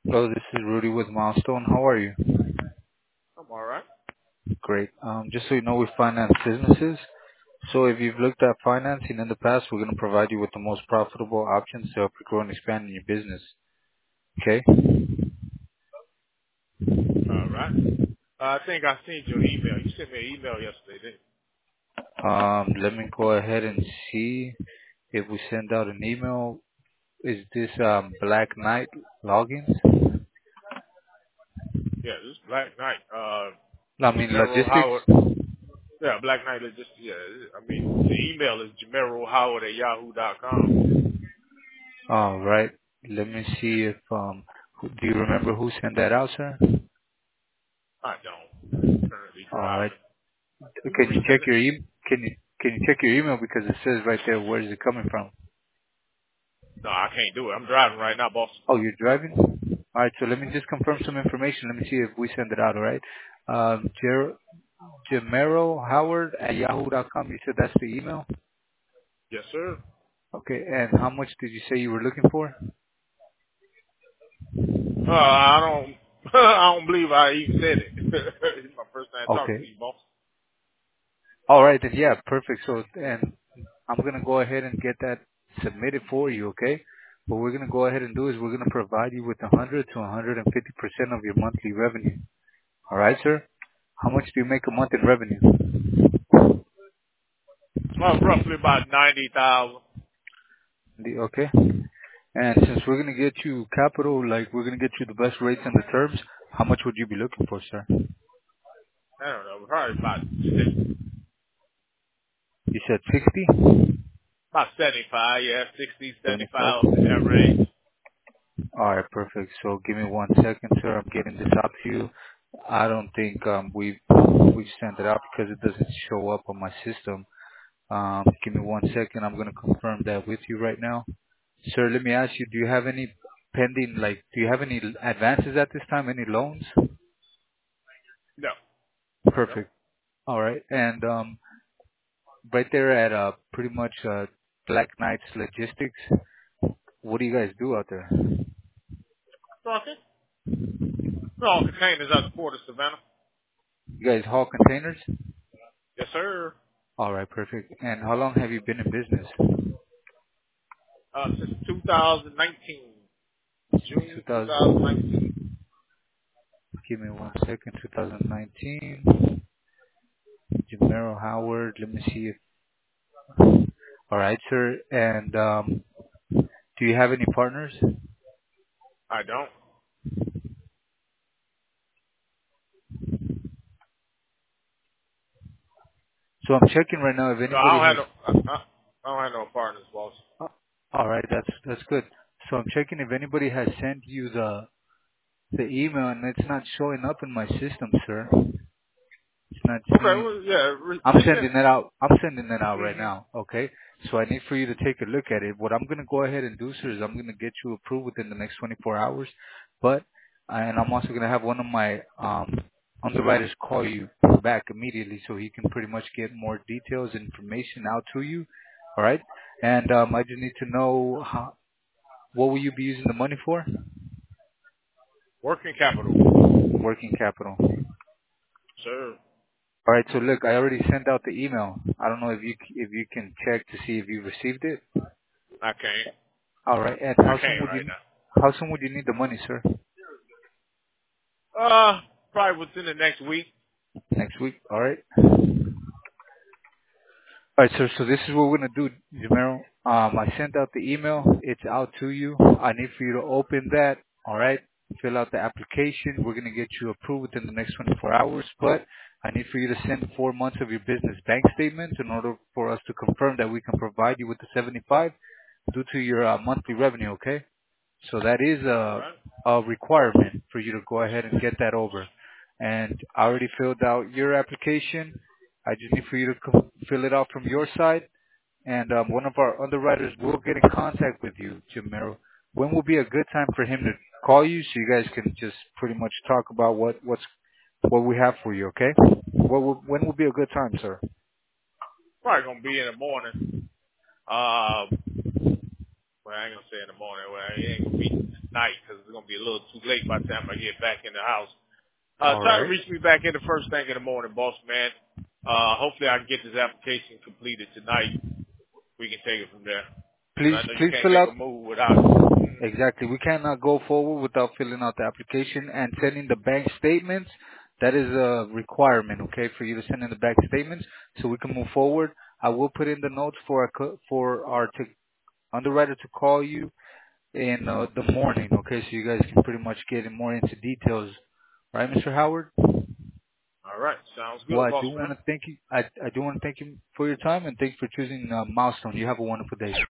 Hello, this is Rudy with Milestone. How are you? I'm all right. Great. Just so you know, we finance businesses. So if you've looked at financing in the past, we're going to provide you with the most profitable options to help you grow and expand in your business. Okay? All right. I think I seen your email. You sent me an email yesterday, didn't Let me go ahead and see if we send out an email. Is this Black Knight logins? you? Yeah, this is Black Knight. I mean Jamero logistics. Howard. Yeah, Black Knight is just, yeah, I mean, the email is Jamero Howard at yahoo.com. All right. Let me see if do you remember who sent that out, sir? I don't. Currently All right. driving. You can Can you check resend it? your can you check your email because it says right there where is it coming from? No, I can't do it. I'm driving right now, boss. Oh, you're driving? All right, so let me just confirm some information. Let me see if we send it out, all right? Jamero Howard at yahoo.com. You said that's the email? Yes, sir. Okay, and how much did you say you were looking for? I don't, I don't believe I even said it. It's my first time talking to Okay. you, boss. All right, then yeah, perfect. So, and I'm going to go ahead and get that submitted for you, okay? What we're going to go ahead and do is we're going to provide you with 100 to 150% of your monthly revenue. All right, sir? How much do you make a month in revenue? Roughly about 90,000. Okay. And since we're going to get you capital, like we're going to get you the best rates and the terms, how much would you be looking for, sir? I don't know, probably about 60. You said 60? About 75, yeah, 60, 75? 75 in that range. All right, perfect. So give me 1 second, sir. I'm getting this out to you. I don't think we sent it out because it doesn't show up on my system. Give me 1 second. I'm going to confirm that with you right now. Sir, let me ask you, do you have any pending, like, do you have any advances at this time? Any loans? No, no. Perfect. All right. And right there at pretty much Black Knights Logistics, what do you guys do out there? Okay. No, containers at the Port of Savannah. You guys haul containers? Yes, sir. All right, perfect. And how long have you been in business? Since 2019, Since June 2019. 2000. Give me 1 second. 2019. Jamero Howard. Let me see if. All right, sir. And do you have any partners? I don't. So I'm checking right now if No, I anybody don't has. have no. I don't have no partners, boss. All right, that's good. So I'm checking if anybody has sent you the email, and it's not showing up in my system, sir. It's not Okay, seeing. well, yeah, I'm resend sending it. that out. I'm sending that out right Mm-hmm. now. Okay. So I need for you to take a look at it. What I'm gonna go ahead and do, sir, is I'm gonna get you approved within the next 24 hours. But and I'm also gonna have one of my underwriters call you back immediately, so he can pretty much get more details and information out to you. All right. And I just need to know what will you be using the money for? Working capital, Working capital. sir. All right. So look, I already sent out the email. I don't know if you can check to see if you received it. I can't. All right. And I can't right now. how soon would you need the money, sir? Probably within the next week. Next week. All right. All right, sir. So this is what we're gonna do, Jamero. I sent out the email. It's out to you. I need for you to open that. All right. Fill out the application. We're gonna get you approved within the next 24 hours. But I need for you to send 4 months of your business bank statements in order for us to confirm that we can provide you with the 75 due to your monthly revenue. Okay. So that is All right. a requirement for you to go ahead and get that over. And I already filled out your application. I just need for you to fill it out from your side. And one of our underwriters will get in contact with you, Jim Merrill. When will be a good time for him to call you so you guys can just pretty much talk about what we have for you, okay? When will be a good time, sir? Probably gonna be in the morning. Well, I ain't gonna say in the morning. Well, it ain't gonna be. tonight because it's gonna be a little too late by the time I get back in the house. All Try to right. reach me back in the first thing in the morning, boss man. Hopefully I can get this application completed tonight. We can take it from there. Please, I know you please can't fill make out. a move without it. Mm-hmm. Exactly. We cannot go forward without filling out the application and sending the bank statements. That is a requirement, okay, for you to send in the bank statements so we can move forward. I will put in the notes for our underwriter to call you in the morning, okay, so you guys can pretty much get more into details. Right, Mr. Howard? All right. Sounds Well, good, I boss do man. want to thank you. I do want to thank you for your time and thanks for choosing Milestone. You have a wonderful day.